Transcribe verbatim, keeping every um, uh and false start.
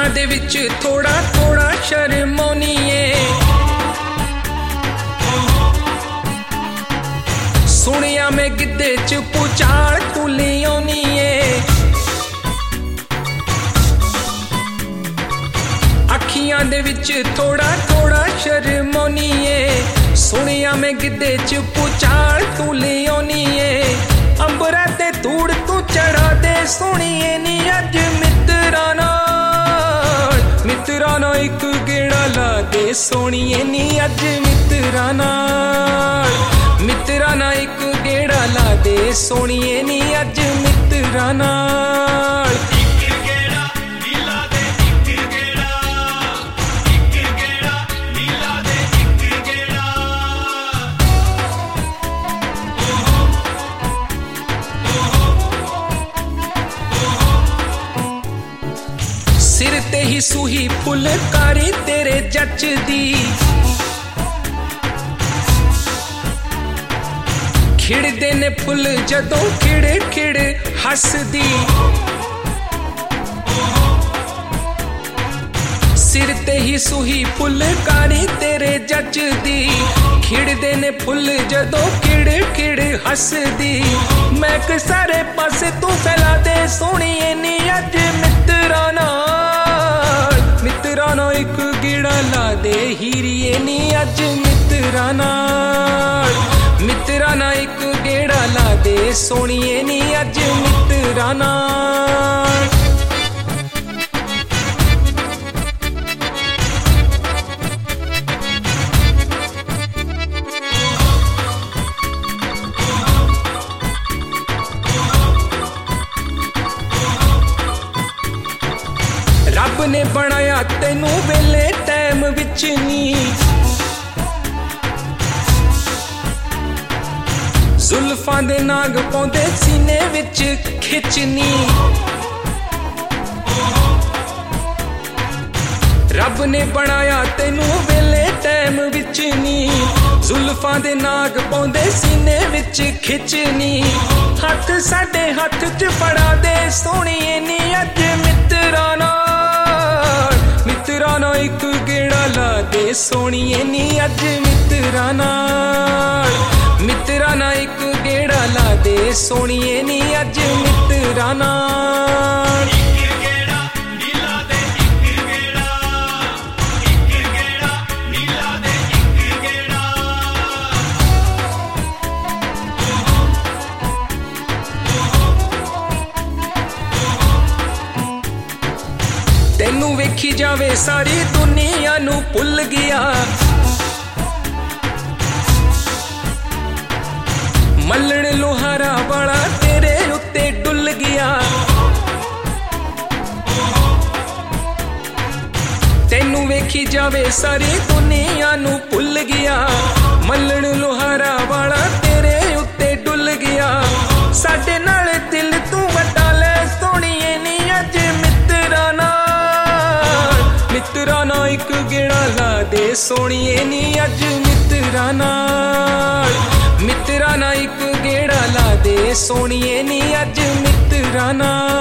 अखियां दे विच थोड़ा थोड़ा शर्मौनी है, सुनिया मैं गिद्धे च पुचाल तू लियोनी है। अखियां दे विच थोड़ा थोड़ा शर्मौनी है, सुनिया मैं गिद्धे च पुचाल तू लियोनी है। अंबरा ते धूड़ तू चढ़ा दे सोनिए नी अज मित्रा नाल, मित्रा ना एक गेड़ा ला दे सोनिए नी अज मित्रा नाल, मित्रा ना एक गेड़ा ला दे सोनिए नी अज मित्रा नाल। सिर ते ही सूही फुलकारी तेरे जच दी, खिड़दे ने फुल जदों खिड़ खिड़ हसदी। सिर ते ही सूही फुलकारी तेरे जच दी, खिड़दे ने फुल जदों खिड़ खिड़ हसदी। मैं क सारे पासे तू फैला दे सोनिए नी अज मित्रा नाल, मित्रा ना एक गेड़ा ला दे हीरिए नी अज मित्रा नाल, मित्रा ना एक गेड़ा ला दे सोनिए नी अज मित्रा नाल। रब ने बनाया तेनू वेले टाइम विच नी, जुल्फां दे नाग पौंदे सीने विच खिचनी। रब ने बनाया तेनू वेले टाइम विच नी, जुल्फां दे नाग पौंदे सीने विच खिचनी। हथ साडे हथ च फड़ा दे सोनिए नी अज मित्रा नाल, मित्रा ना एक गेड़ा ला दे सोनिए नी अज मित्रा नाल, मित्रा ना एक गेड़ा ला दे सोनिए नी अज मित्रा नाल। तेनू वेखी जावे सारी दुनिया नू भुल गया, मल्लण लोहारा वाला तेरे उत्ते डुल गया। तेनू वेखी जावे सारी दुनिया नू भुल गया, मल्लण लोहारा वाला तेरे उत्ते डुल गया। साडे नाल दिल तू वटा ले सोनिए नी अज मित्रा नाल, मित्रा ना एक गेड़ा ला दे सोनिए नी अज मित्रा नाल, मित्रा ना एक गेड़ा ला दे सोनिए नी अज मित्रा नाल।